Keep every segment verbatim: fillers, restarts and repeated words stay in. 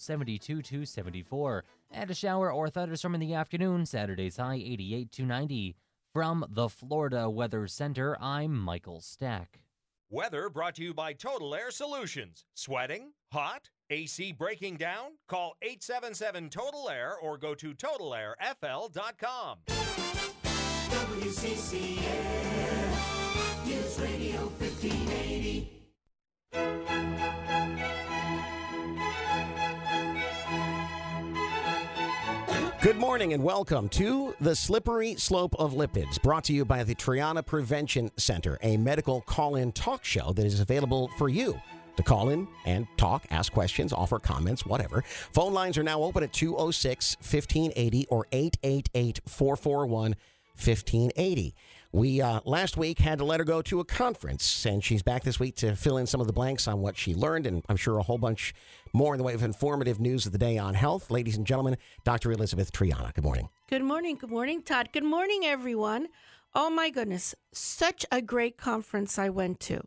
seventy-two to seventy-four. And a shower or thunderstorm in the afternoon, Saturday's high eighty-eight to ninety. From the Florida Weather Center, I'm Michael Stack. Weather brought to you by Total Air Solutions. Sweating? Hot? A C breaking down? Call eight seven seven total air or go to total air f l dot com. W C C N News Radio fifteen eighty. Good morning and welcome to The Slippery Slope of Lipids, brought to you by the Triana Prevention Center, a medical call-in talk show that is available for you to call in and talk, ask questions, offer comments, whatever. Phone lines are now open at two oh six, fifteen eighty or eight eight eight, four four one, fifteen eighty. We, uh, last week, had to let her go to a conference, and she's back this week to fill in some of the blanks on what she learned, and I'm sure a whole bunch more in the way of informative news of the day on health. Ladies and gentlemen, Doctor Elizabeth Triana. Good morning. Good morning. Good morning, Todd. Good morning, everyone. Oh, my goodness. Such a great conference I went to.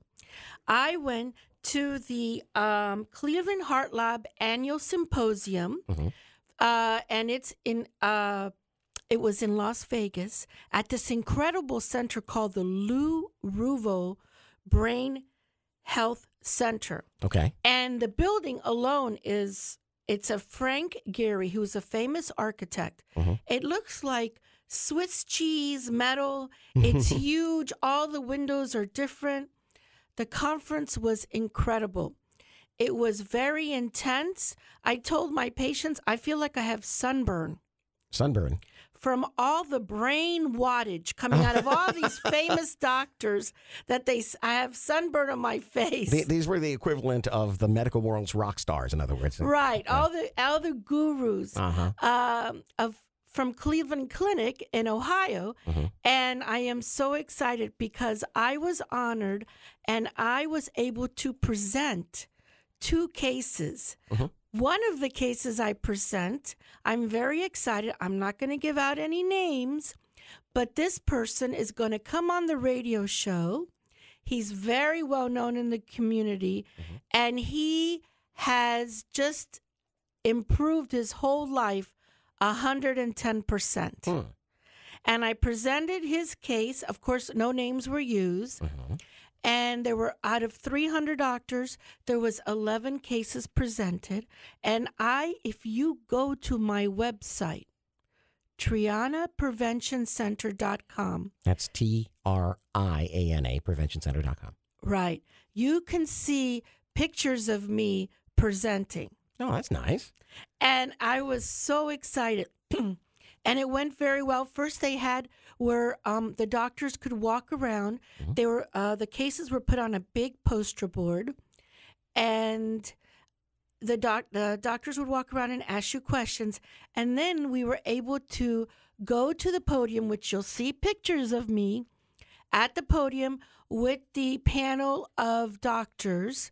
I went to the um, Cleveland Heart Lab Annual Symposium, mm-hmm. uh, and it's in... Uh, It was in Las Vegas at this incredible center called the Lou Ruvo Brain Health Center. Okay. And the building alone is, it's a Frank Gehry, who's a famous architect. Mm-hmm. It looks like Swiss cheese metal. It's huge. All the windows are different. The conference was incredible. It was very intense. I told my patients, I feel like I have sunburn. Sunburn. From all the brain wattage coming out of all these famous doctors that they, I have sunburn on my face. The, these were the equivalent of the medical world's rock stars, in other words. Right. Yeah. All the all the gurus uh-huh. um, of from Cleveland Clinic in Ohio. Mm-hmm. And I am so excited because I was honored and I was able to present two cases. Mm-hmm. One of the cases I present, I'm very excited. I'm not going to give out any names, but this person is going to come on the radio show. He's very well known in the community, mm-hmm. and he has just improved his whole life one hundred ten percent. Hmm. And I presented his case. Of course, no names were used. Mm-hmm. And there were, out of three hundred doctors, there was eleven cases presented. And I, if you go to my website, Triana Prevention Center dot com. That's T R I A N A, prevention center dot com. Right. You can see pictures of me presenting. Oh, that's nice. And I was so excited. And it went very well. First, they had where um, the doctors could walk around. Mm-hmm. They were uh, the cases were put on a big poster board, and the doc the doctors would walk around and ask you questions. And then we were able to go to the podium, which you'll see pictures of me at the podium with the panel of doctors.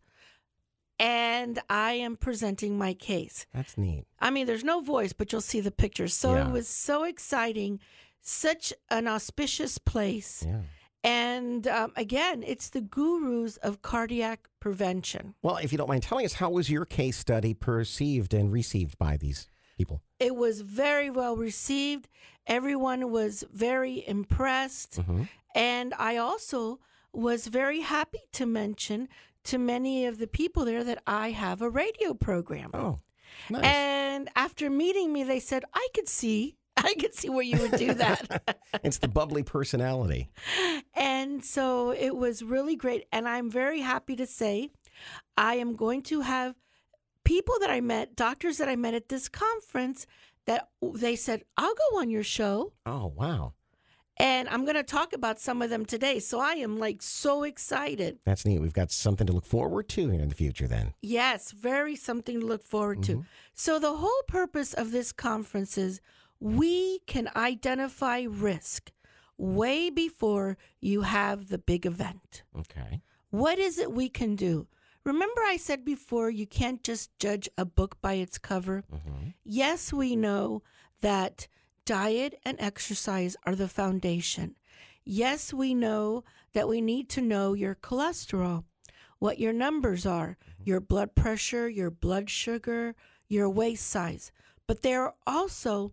And I am presenting my case. That's neat. I mean, there's no voice, but you'll see the pictures. So yeah. It was so exciting, such an auspicious place. Yeah. And um, again, it's the gurus of cardiac prevention. Well, if you don't mind telling us, how was your case study perceived and received by these people? It was very well received. Everyone was very impressed. Mm-hmm. And I also was very happy to mention to many of the people there that I have a radio program. Oh, nice. And after meeting me, they said, I could see, I could see where you would do that. It's the bubbly personality. And so it was really great. And I'm very happy to say I am going to have people that I met, doctors that I met at this conference, that they said, I'll go on your show. Oh, wow. And I'm going to talk about some of them today. So I am like so excited. That's neat. We've got something to look forward to in the future then. Yes, very something to look forward mm-hmm. to. So the whole purpose of this conference is we can identify risk way before you have the big event. Okay. What is it we can do? Remember I said before, you can't just judge a book by its cover. Mm-hmm. Yes, we know that diet and exercise are the foundation. Yes, we know that we need to know your cholesterol, what your numbers are, mm-hmm. your blood pressure, your blood sugar, your waist size. But there are also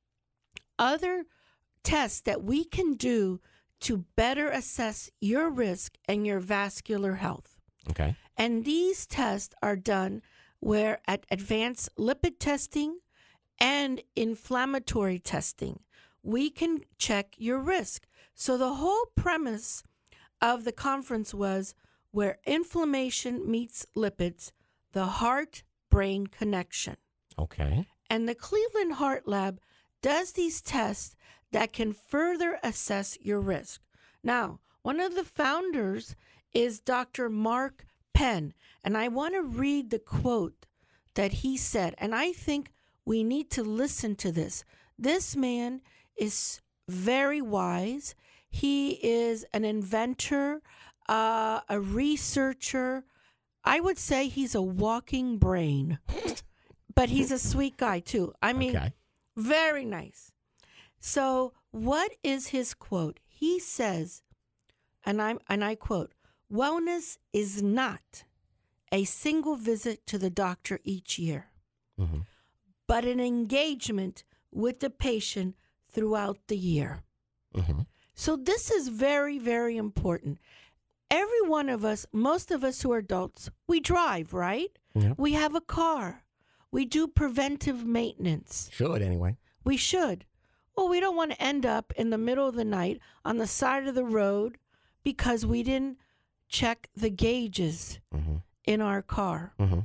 other tests that we can do to better assess your risk and your vascular health. Okay. And these tests are done where at advanced lipid testing and inflammatory testing, we can check your risk. So the whole premise of the conference was where inflammation meets lipids, the heart-brain connection. Okay. And the Cleveland Heart Lab does these tests that can further assess your risk. Now, one of the founders is Doctor Mark Penn, and I want to read the quote that he said, and I think we need to listen to this. This man is very wise. He is an inventor, uh, a researcher. I would say he's a walking brain, but he's a sweet guy too. I mean, Okay. very nice. So what is his quote? He says, and I'm and I quote, "Wellness is not a single visit to the doctor each year, Mm-hmm. but an engagement with the patient throughout the year." Mm-hmm. So this is very, very important. Every one of us, most of us who are adults, we drive, right? Yeah. We have a car. We do preventive maintenance. Should, anyway. We should. Well, we don't want to end up in the middle of the night on the side of the road because we didn't check the gauges Mm-hmm. in our car. Mm-hmm.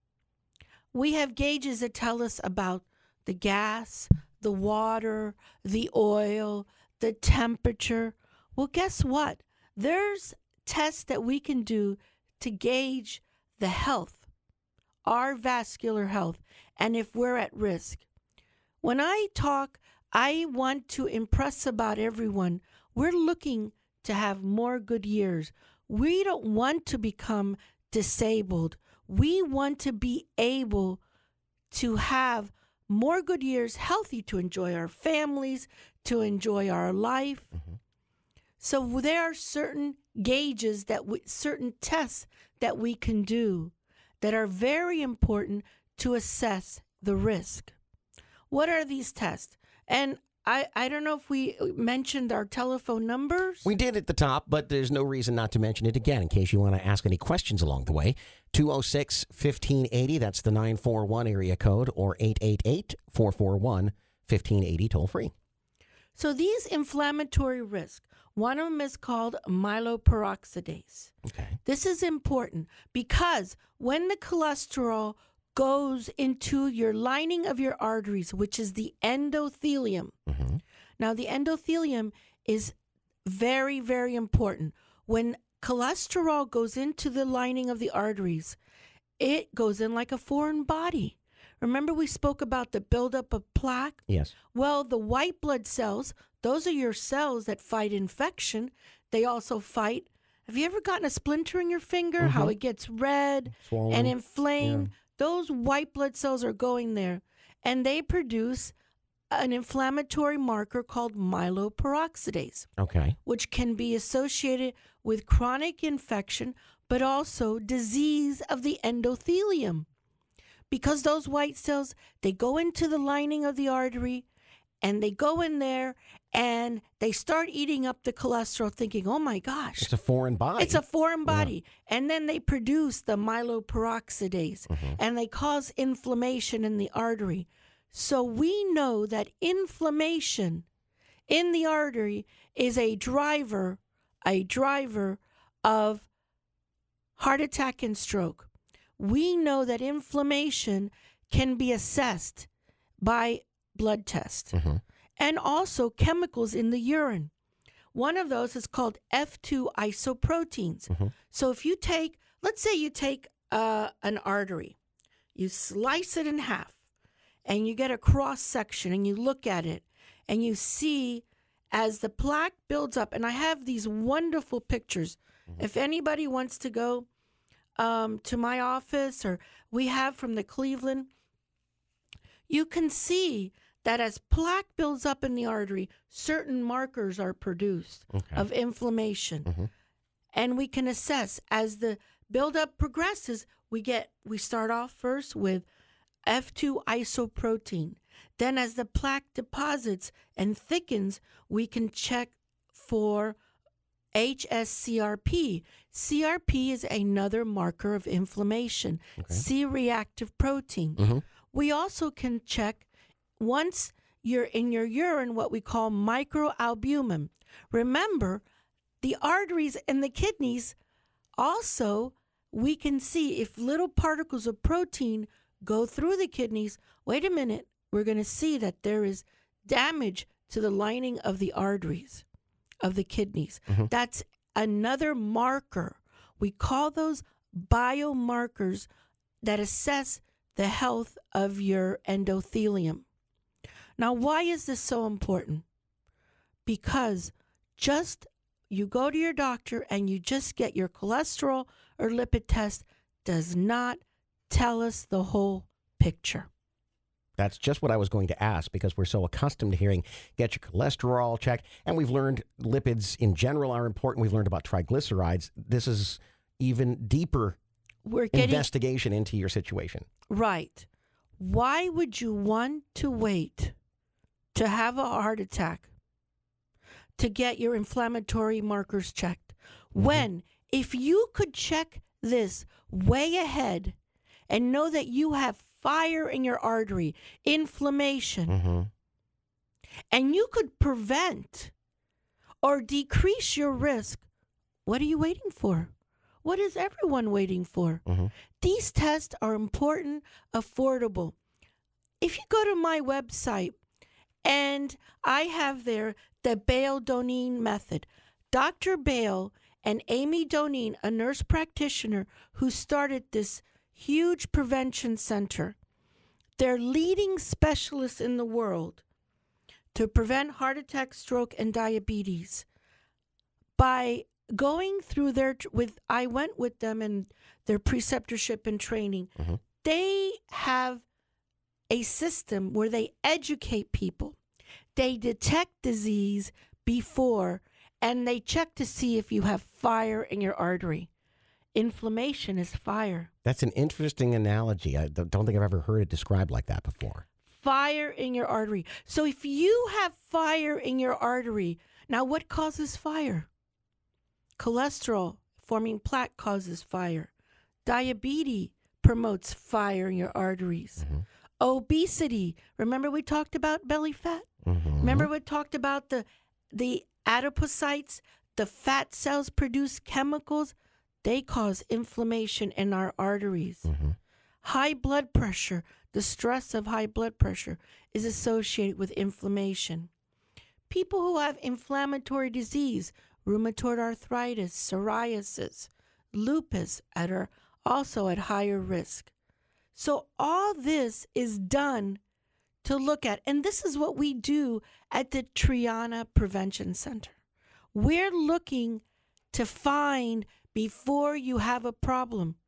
We have gauges that tell us about the gas, the water, the oil, the temperature. Well, guess what? There's tests that we can do to gauge the health, our vascular health, and if we're at risk. When I talk, I want to impress about everyone, we're looking to have more good years. We don't want to become disabled. We want to be able to have more good years, healthy, to enjoy our families, to enjoy our life. Mm-hmm. So there are certain gauges that we, certain tests that we can do that are very important to assess the risk. What are these tests? And I, I don't know if we mentioned our telephone numbers. We did at the top, but there's no reason not to mention it again in case you want to ask any questions along the way. two oh six, fifteen eighty, that's the nine four one area code, or eight eight eight, four four one, fifteen eighty, toll free. So these inflammatory risks, one of them is called myeloperoxidase. Okay. This is important because when the cholesterol goes into your lining of your arteries, which is the endothelium. Mm-hmm. Now, the endothelium is very, very important. When cholesterol goes into the lining of the arteries, it goes in like a foreign body. Remember we spoke about the buildup of plaque? Yes. Well, the white blood cells, those are your cells that fight infection. They also fight. Have you ever gotten a splinter in your finger? Mm-hmm. How it gets red Swollen. and inflamed? Yeah. Those white blood cells are going there, and they produce an inflammatory marker called myeloperoxidase, Okay. which can be associated with chronic infection, but also disease of the endothelium. Because those white cells, they go into the lining of the artery, and they go in there, and they start eating up the cholesterol, thinking, oh my gosh. It's a foreign body. It's a foreign body. And then they produce the myeloperoxidase, Mm-hmm. and they cause inflammation in the artery. So we know that inflammation in the artery is a driver, a driver of heart attack and stroke. We know that inflammation can be assessed by blood test Mm-hmm. and also chemicals in the urine. One of those is called F two isoproteins. Mm-hmm. So if you take, let's say you take uh, an artery, you slice it in half, and you get a cross section, and you look at it, and you see as the plaque builds up, and I have these wonderful pictures. Mm-hmm. If anybody wants to go um, to my office, or we have from the Cleveland, you can see that as plaque builds up in the artery, certain markers are produced Okay. of inflammation. Mm-hmm. And we can assess as the buildup progresses, we get we start off first with F two isoprotein. Then as the plaque deposits and thickens, we can check for H S C R P. C R P is another marker of inflammation, Okay. C-reactive protein. Mhm. We also can check once you're in your urine what we call microalbumin. Remember, the arteries and the kidneys also, we can see if little particles of protein go through the kidneys. Wait a minute, we're going to see that there is damage to the lining of the arteries of the kidneys. Mhm. That's another marker. We call those biomarkers that assess the health of your endothelium. Now, why is this so important? Because just you go to your doctor and you just get your cholesterol or lipid test does not tell us the whole picture. That's just what I was going to ask, because we're so accustomed to hearing get your cholesterol checked. And we've learned lipids in general are important. We've learned about triglycerides. This is even deeper We're getting investigation into your situation. right. Why would you want to wait to have a heart attack to get your inflammatory markers checked? When, if you could check this way ahead and know that you have fire in your artery, inflammation, Mm-hmm. and you could prevent or decrease your risk, what are you waiting for? What is everyone waiting for? Mm-hmm. These tests are important, affordable. If you go to my website, and I have there the Bale-Donine method. Doctor Bale and Amy Donine, a nurse practitioner who started this huge prevention center. They're leading specialists in the world to prevent heart attack, stroke, and diabetes. By going through their, with I went with them in their preceptorship and training, Mm-hmm. they have a system where they educate people. They detect disease before, and they check to see if you have fire in your artery. Inflammation is fire. That's an interesting analogy. I don't think I've ever heard it described like that before. Fire in your artery. So if you have fire in your artery, now what causes fire? Cholesterol forming plaque causes fire. Diabetes promotes fire in your arteries. Mm-hmm. Obesity. Remember we talked about belly fat? Mm-hmm. Remember we talked about the the adipocytes, the fat cells produce chemicals. They cause inflammation in our arteries. Mm-hmm. High blood pressure, the stress of high blood pressure is associated with inflammation. People who have inflammatory disease, rheumatoid arthritis, psoriasis, lupus, are also at higher risk. So all this is done to look at, and this is what we do at the Triana Prevention Center. We're looking to find before you have a problem,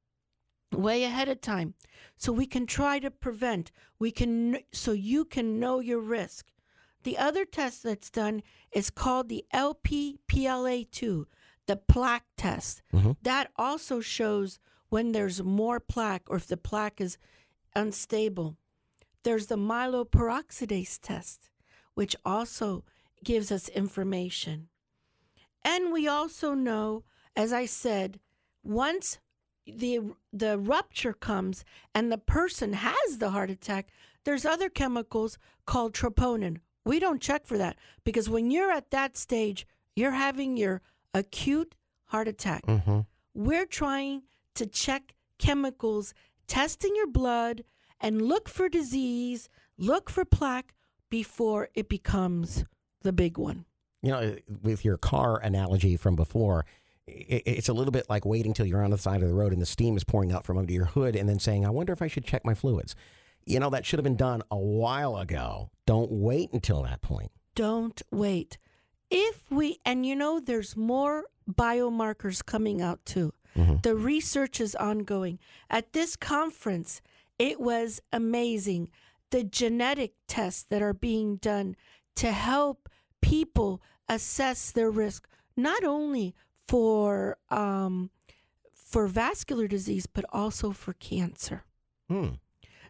way ahead of time, so we can try to prevent. We can, so you can know your risk. The other test that's done is called the L P P L A two, the plaque test. Mhm. That also shows when there's more plaque or if the plaque is unstable. There's the myeloperoxidase test, which also gives us information. And we also know, as I said, once the the rupture comes and the person has the heart attack, there's other chemicals called troponin. We don't check for that because when you're at that stage, you're having your acute heart attack. Mm-hmm. We're trying to check chemicals, testing your blood, and look for disease, look for plaque before it becomes the big one. You know, with your car analogy from before, i- it's a little bit like waiting till you're on the side of the road and the steam is pouring out from under your hood and then saying, I wonder if I should check my fluids. You know, that should have been done a while ago. Don't wait until that point. Don't wait. If we, and you know, there's more biomarkers coming out too. Mm-hmm. The research is ongoing. At this conference, it was amazing. The genetic tests that are being done to help people assess their risk, not only for um, for vascular disease, but also for cancer. Hmm.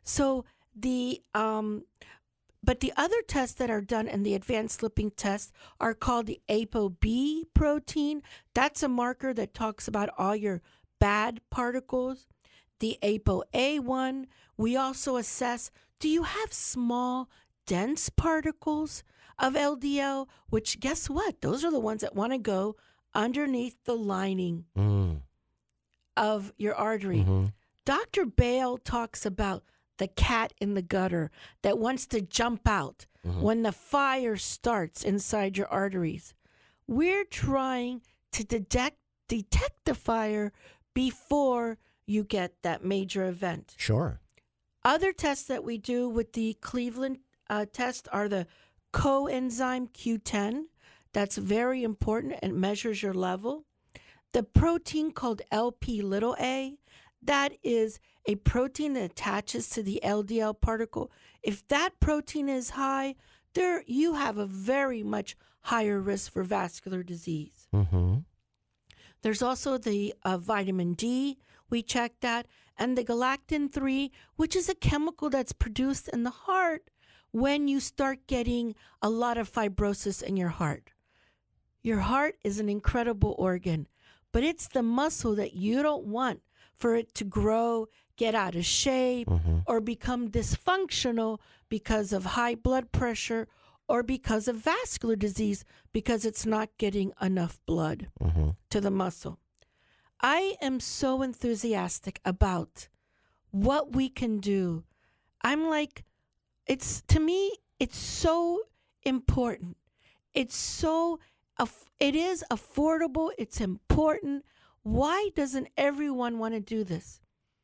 So the um, but the other tests that are done in the advanced slipping test are called the ApoB protein. That's a marker that talks about all your bad particles. The ApoA one, we also assess, do you have small, dense particles of L D L? Which, guess what? Those are the ones that want to go underneath the lining Mm. of your artery. Mm-hmm. Doctor Bale talks about the cat in the gutter that wants to jump out Mhm. when the fire starts inside your arteries. We're trying to detect detect the fire before you get that major event. Sure. Other tests that we do with the Cleveland uh, test are the coenzyme Q ten. That's very important and measures your level. The protein called L P little a, that is a protein that attaches to the L D L particle. If that protein is high, there you have a very much higher risk for vascular disease. Mm-hmm. There's also the uh, vitamin D. We check that. And the galactin three, which is a chemical that's produced in the heart when you start getting a lot of fibrosis in your heart. Your heart is an incredible organ, but it's the muscle that you don't want for it to grow, get out of shape, Mm-hmm. or become dysfunctional because of high blood pressure or because of vascular disease because it's not getting enough blood Mm-hmm. to the muscle. I am so enthusiastic about what we can do. I'm like, it's to me, it's so important. It's so, aff- it is affordable. It's important. Why doesn't everyone want to do this?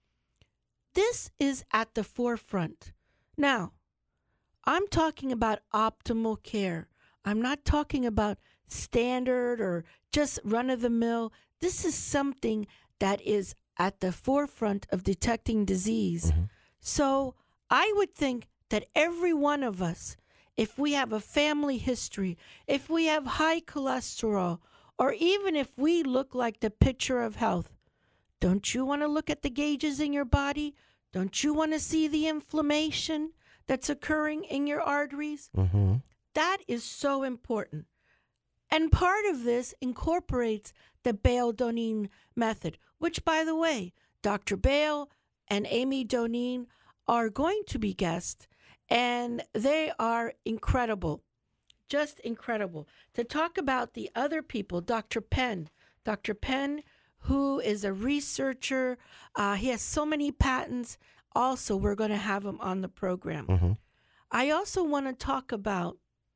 This is at the forefront. Now, I'm talking about optimal care. I'm not talking about standard or just run of the mill. This is something that is at the forefront of detecting disease. Mm-hmm. So I would think that every one of us, if we have a family history, if we have high cholesterol, or even if we look like the picture of health, don't you want to look at the gauges in your body? Don't you want to see the inflammation that's occurring in your arteries? Mm-hmm. That is so important. And part of this incorporates the Bale-Donine method, which, by the way, Doctor Bale and Amy Donine are going to be guests, and they are incredible, just incredible. To talk about the other people, Doctor Penn, Doctor Penn, who is a researcher, uh, he has so many patents. Also, we're going to have him on the program. Mm-hmm. I also want to talk about,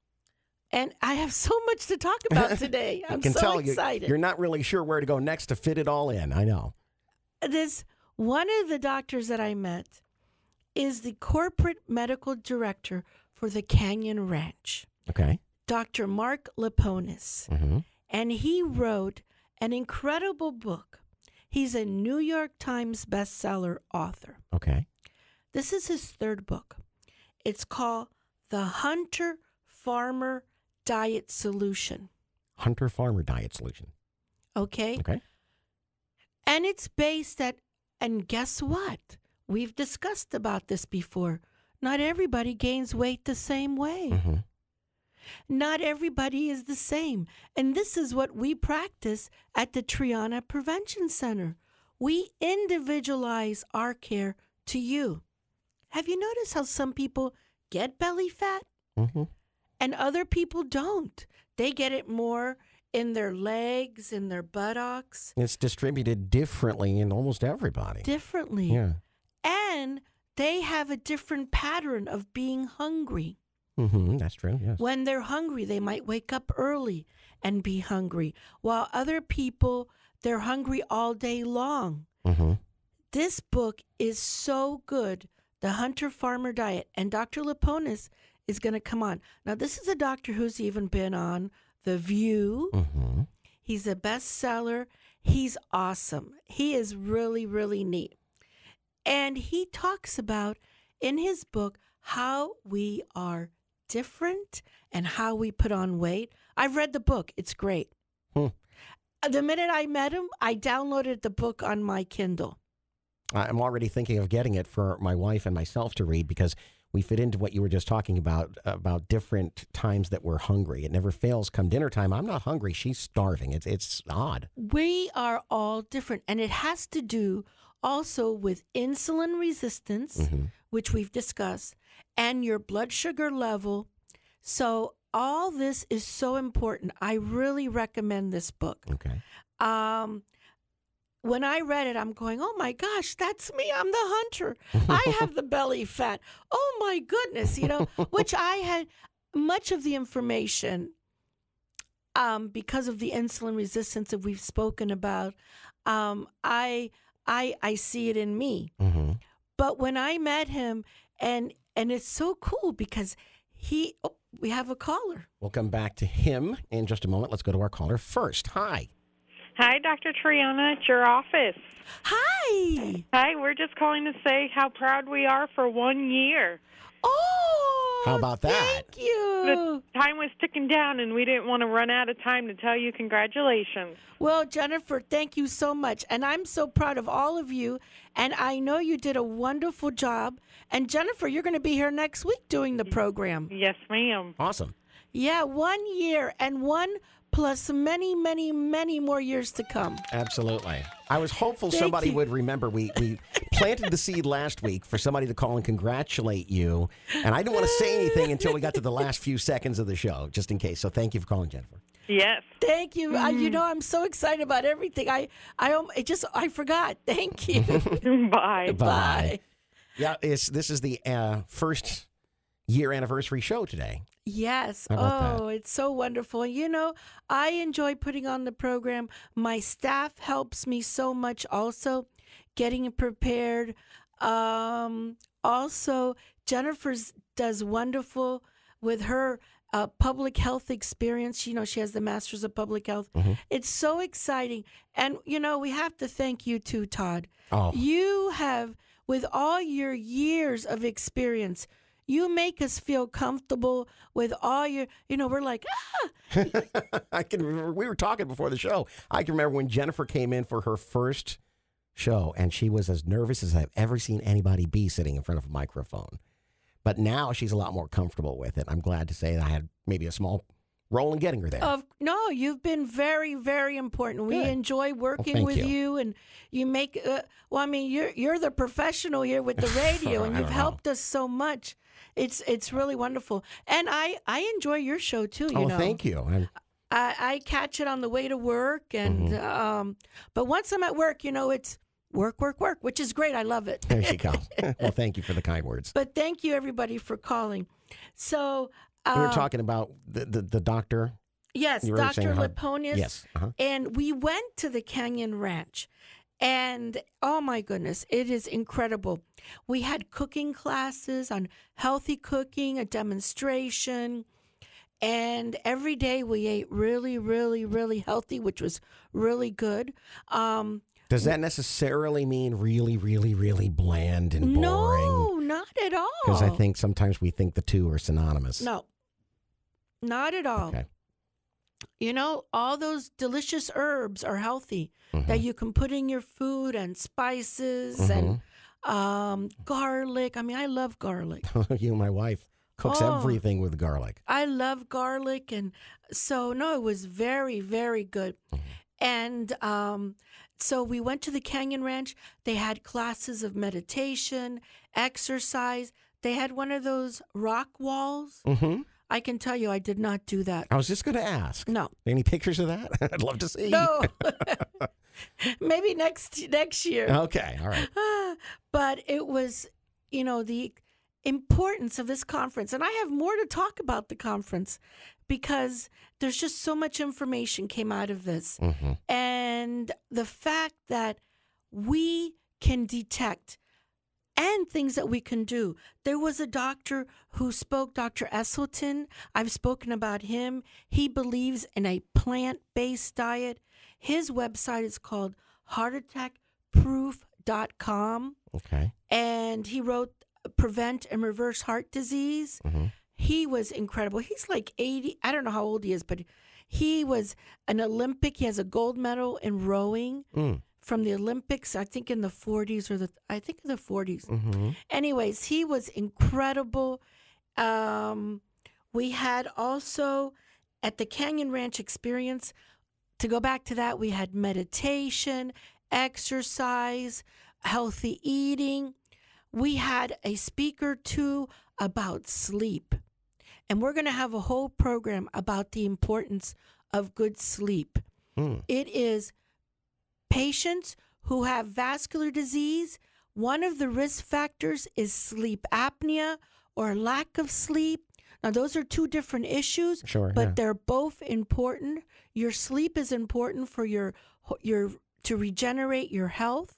and I have so much to talk about today. I'm I can so tell you, excited. you're not really sure where to go next to fit it all in. I know. This one of the doctors that I met is the corporate medical director for the Canyon Ranch, Okay. Doctor Mark Leponis, Mm-hmm. and he wrote an incredible book. He's a New York Times bestseller author. Okay. This is his third book. It's called The Hunter Farmer Diet Solution. Hunter Farmer Diet Solution. Okay? Okay. And it's based at, and guess what? We've discussed about this before. Not everybody gains weight the same way. Mm-hmm. Not everybody is the same. And this is what we practice at the Triana Prevention Center. We individualize our care to you. Have you noticed how some people get belly fat Mm-hmm. and other people don't? They get it more in their legs, in their buttocks, It's distributed differently in almost everybody. differently. Yeah. And they have a different pattern of being hungry. Mm-hmm. That's true. Yes. When they're hungry, they might wake up early and be hungry, while other people, they're hungry all day long. Mm-hmm. This book is so good, The Hunter Farmer Diet, and Doctor Leponis is going to come on. Now, this is a doctor who's even been on The View. Mm-hmm. He's a bestseller. He's awesome. He is really, really neat. And he talks about in his book how we are different and how we put on weight. I've read the book. It's great. Hmm. The minute I met him, I downloaded the book on my Kindle. I'm already thinking of getting it for my wife and myself to read because we fit into what you were just talking about, about different times that we're hungry. It never fails. Come dinner time, I'm not hungry. She's starving. It's, it's odd. We are all different, and it has to do also with insulin resistance, Mm-hmm. which we've discussed, and your blood sugar level. So all this is so important. I really recommend this book. Okay. Um, when I read it, I'm going, oh my gosh, that's me. I'm the hunter. I have the belly fat. Oh my goodness, you know, which I had much of the information um, because of the insulin resistance that we've spoken about. Um, I, I, I see it in me. Mm-hmm. But when I met him, and and it's so cool because he, oh, we have a caller. We'll come back to him in just a moment. Let's go to our caller first. Hi. Hi, Doctor Triana, at your office. Hi. Hi, we're just calling to say how proud we are for one year. Oh, How about that? Thank you. The time was ticking down, and we didn't want to run out of time to tell you congratulations. Well, Jennifer, thank you so much. And I'm so proud of all of you. And I know you did a wonderful job. And Jennifer, you're going to be here next week doing the program. Yes, ma'am. Awesome. Yeah, one year and one plus many, many, many more years to come. Absolutely. I was hopeful Thank somebody you. would remember. We we planted the seed last week for somebody to call and congratulate you. And I didn't want to say anything until we got to the last few seconds of the show, just in case. So thank you for calling, Jennifer. Yes. Thank you. I, you know, I'm so excited about everything. I, I, um, it just, I forgot. Thank you. Bye. Bye. Yeah, it's this is the uh, first year anniversary show today. Yes. How about Oh, it's so wonderful. You know, I enjoy putting on the program. My staff helps me so much also getting it prepared. Um, also, Jennifer does wonderful with her uh, public health experience. You know, she has the Masters of Public Health. Mm-hmm. It's so exciting. And, you know, we have to thank you too, Todd. Oh. You have, with all your years of experience, you make us feel comfortable with all your, you know, we're like, ah. I can remember, we were talking before the show. I can remember when Jennifer came in for her first show, and she was as nervous as I've ever seen anybody be sitting in front of a microphone. But now she's a lot more comfortable with it. I'm glad to say that I had maybe a small role in getting her there. Of, no, you've been very, very important. We Good. enjoy working thank with you. you. and you make, uh, well, I mean, you're you're the professional here with the radio, and I you've don't know. helped us so much. It's it's really wonderful. And I, I enjoy your show, too, you oh, know. thank you. I'm, I, I catch it on the way to work, and Mm-hmm. um, but once I'm at work, you know, it's work, work, work, which is great. I love it. there you go. Well, thank you for the kind words. But thank you, everybody, for calling. So, uh, We were talking about the, the, the doctor. yes, you were saying Doctor how- Liponius. Yes. Uh-huh. And we went to the Canyon Ranch. And oh my goodness, it is incredible. We had cooking classes on healthy cooking, a demonstration. And every day we ate really, really, really healthy, which was really good. Um, Does that necessarily mean really, really, really bland and boring? no, not at all. Because I think sometimes we think the two are synonymous. No, not at all. Okay. You know, all those delicious herbs are healthy Mm-hmm. that you can put in your food, and spices and um, garlic. I mean, I love garlic. you and my wife cooks Oh. everything with garlic. I love garlic. And so, no, it was very, very good. And um, so we went to the Canyon Ranch. They had classes of meditation, exercise. They had one of those rock walls. Mm-hmm. I can tell you, I did not do that. I was just going to ask. No. Any pictures of that? I'd love to see. No. Maybe next next year. Okay. All right. But it was, you know, the importance of this conference. And I have more to talk about the conference because there's just so much information came out of this. Mm-hmm. And the fact that we can detect and things that we can do. There was a doctor who spoke, Doctor Esselton. I've spoken about him. He believes in a plant-based diet. His website is called heart attack proof dot com. Okay. And he wrote Prevent and Reverse Heart Disease. Mm-hmm. He was incredible. He's like eighty. I don't know how old he is, but he was an Olympic. He has a gold medal in rowing Mm. from the Olympics, I think in the forties or the, I think in the forties. Mm-hmm. Anyways, he was incredible. Um, we had also at the Canyon Ranch Experience, to go back to that, we had meditation, exercise, healthy eating. We had a speaker too about sleep. And we're going to have a whole program about the importance of good sleep. Mm. It is patients who have vascular disease. One of the risk factors is sleep apnea or lack of sleep. Now, those are two different issues, Sure, but yeah. they're both important. Your sleep is important for your your to regenerate your health.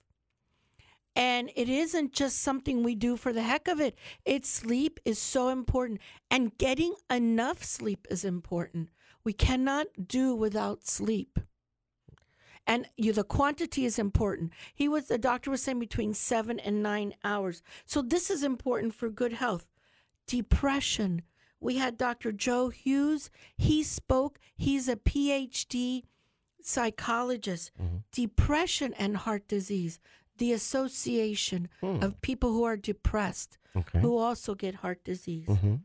And it isn't just something we do for the heck of it. It's sleep is so important. And getting enough sleep is important. We cannot do without sleep. And you, the quantity is important. He was, the doctor was saying between seven and nine hours. So this is important for good health. Depression. We had Doctor Joe Hughes. He spoke. He's a P H D psychologist. Mm-hmm. Depression and heart disease. The association Hmm. of people who are depressed, Okay. who also get heart disease. Mm-hmm.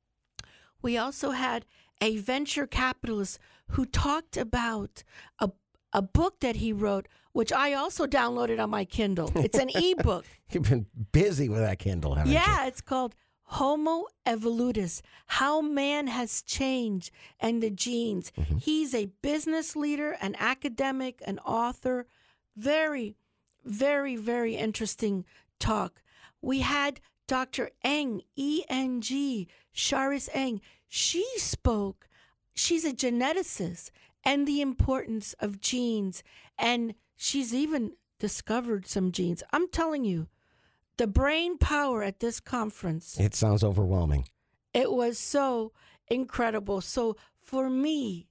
We also had a venture capitalist who talked about a, a book that he wrote, which I also downloaded on my Kindle. It's an ebook. You've been busy with that Kindle, haven't you? Yeah, it's called Homo Evolutus, How Man Has Changed and the Genes. Mm-hmm. He's a business leader, an academic, an author. Very, very, very interesting talk. We had Doctor Eng, E N G, Charis Eng. She spoke. She's a geneticist and the importance of genes. And she's even discovered some genes. I'm telling you, the brain power at this conference, It sounds overwhelming. it was so incredible. So for me,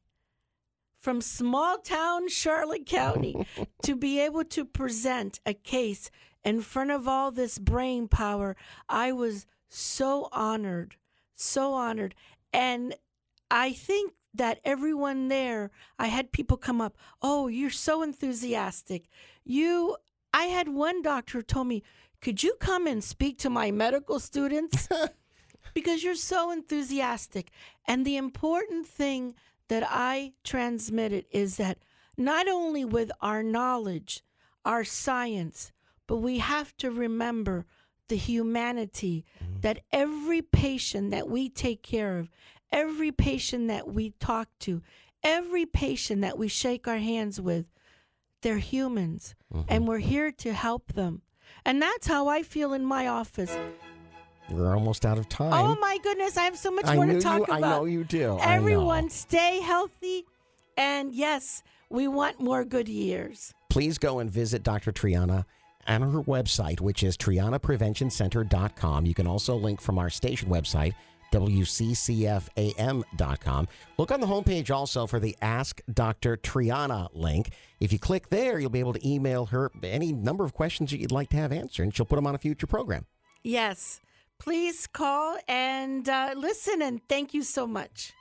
from small town Charlotte County, to be able to present a case in front of all this brain power, I was so honored, so honored. And I think that everyone there, I had people come up, oh, you're so enthusiastic. You, I had one doctor told me, could you come and speak to my medical students? Because you're so enthusiastic. And the important thing that I transmitted is that not only with our knowledge, our science, but we have to remember the humanity that every patient that we take care of, every patient that we talk to, every patient that we shake our hands with, they're humans, and we're here to help them. And that's how I feel in my office. We're almost out of time. Oh, my goodness, I have so much I more knew to talk you, about. I know you do. I Everyone, know. stay healthy. And yes, we want more good years. Please go and visit Doctor Triana on her website, which is triana prevention center dot com. You can also link from our station website, W C C F A M dot com. Look on the homepage also for the Ask Doctor Triana link. If you click there, you'll be able to email her any number of questions that you'd like to have answered, and she'll put them on a future program. Yes, please call and uh, listen, and thank you so much.